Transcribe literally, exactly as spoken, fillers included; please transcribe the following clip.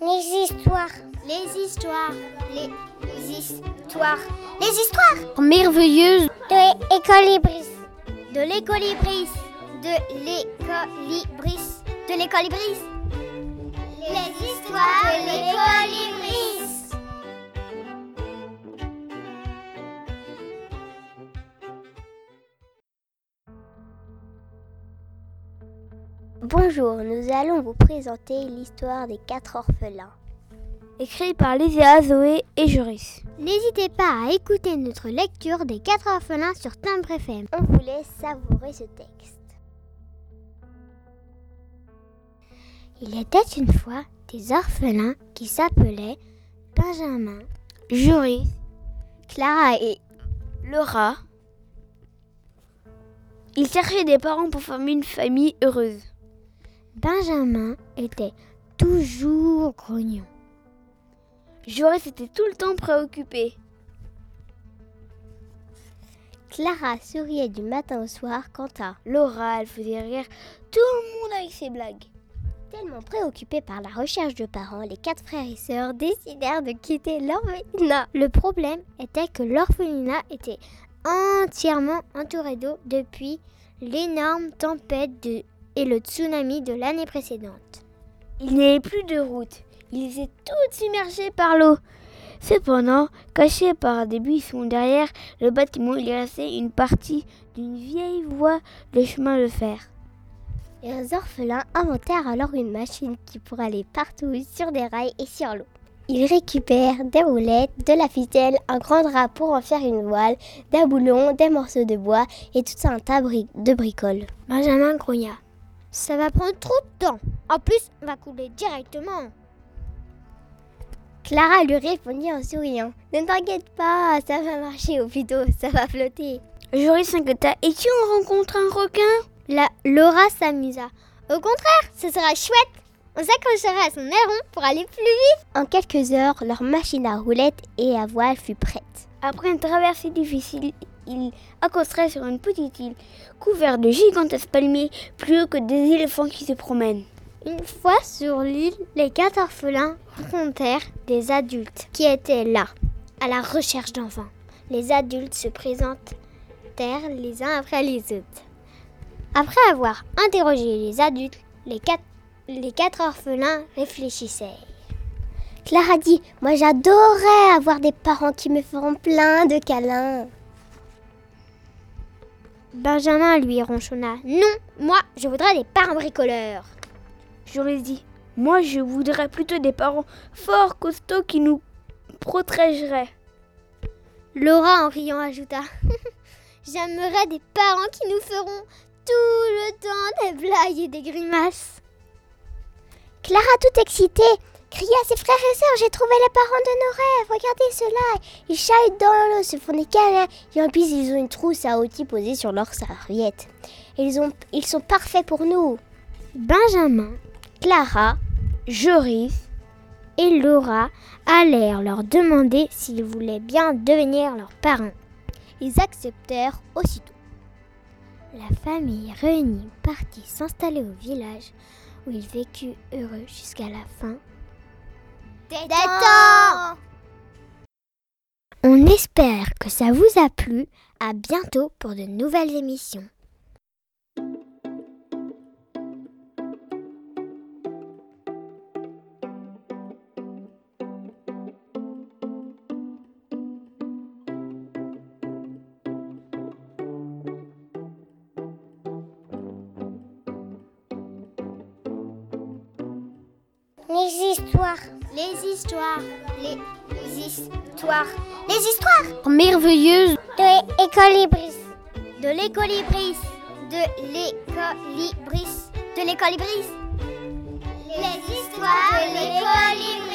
Les histoires. Les histoires. Les histoires. Les histoires merveilleuses de l'écolibris. De l'écolibris. De l'écolibris. De l'écolibris. Les histoires de l'écolibris. Bonjour, nous allons vous présenter l'histoire des quatre orphelins. Écrit par Lysia, Zoé et Joris. N'hésitez pas à écouter notre lecture des quatre orphelins sur Timbre F M. On vous laisse savourer ce texte. Il était une fois des orphelins qui s'appelaient Benjamin, Joris, Clara et Laura. Ils cherchaient des parents pour former une famille heureuse. Benjamin était toujours grognon. Joris était tout le temps préoccupé. Clara souriait du matin au soir quant à Laura, elle faisait rire tout le monde avec ses blagues. Tellement préoccupés par la recherche de parents, les quatre frères et sœurs décidèrent de quitter l'orphelinat. Le problème était que l'orphelinat était entièrement entouré d'eau depuis l'énorme tempête de, et le tsunami de l'année précédente. Il n'y avait plus de route. Ils étaient tous submergés par l'eau. Cependant, cachés par des buissons derrière le bâtiment, il restait une partie d'une vieille voie de chemin de fer. Les orphelins inventèrent alors une machine qui pourrait aller partout sur des rails et sur l'eau. Ils récupèrent des roulettes, de la ficelle, un grand drap pour en faire une voile, des boulons, des morceaux de bois et tout un tas de bricoles. Benjamin grogna. Ça va prendre trop de temps. En plus, on va couler directement. Clara lui répondit en souriant. Ne t'inquiète pas, ça va marcher, ou plutôt, ça va flotter. Joris s'inquiéta. Et si on rencontre un requin ? La Laura s'amusa. Au contraire, ce sera chouette. On s'accrochera à son aileron pour aller plus vite. En quelques heures, leur machine à roulettes et à voile fut prête. Après une traversée difficile, ils accostèrent sur une petite île, couverte de gigantesques palmiers, plus haut que des éléphants qui se promènent. Une fois sur l'île, les quatre orphelins rencontrèrent des adultes qui étaient là, à la recherche d'enfants. Les adultes se présentèrent les uns après les autres. Après avoir interrogé les adultes, les quatre, les quatre orphelins réfléchissaient. Clara dit « Moi j'adorerais avoir des parents qui me feront plein de câlins. » Benjamin lui ronchonna. « Non, moi je voudrais des parents bricoleurs. » Joris dit « Moi je voudrais plutôt des parents forts, costauds qui nous protégeraient. » Laura en riant ajouta « J'aimerais des parents qui nous feront tout le temps des blagues et des grimaces. » Clara, toute excitée, cria à ses frères et sœurs « J'ai trouvé les parents de nos rêves, regardez cela !» Ils chahutent dans l'eau, se font des câlins et en plus ils ont une trousse à outils posée sur leur serviette. Ils, ont, ils sont parfaits pour nous. Benjamin, Clara, Joris et Laura allèrent leur demander s'ils voulaient bien devenir leurs parents. Ils acceptèrent aussitôt. La famille réunie partit s'installer au village où ils vécurent heureux jusqu'à la fin des temps. On espère que ça vous a plu. À bientôt pour de nouvelles émissions. Les histoires. Les histoires. Les histoires. Les histoires merveilleuses de l'écolibris. De l'écolibris. De l'écolibris. De l'écolibris. Les histoires de l'écolibris.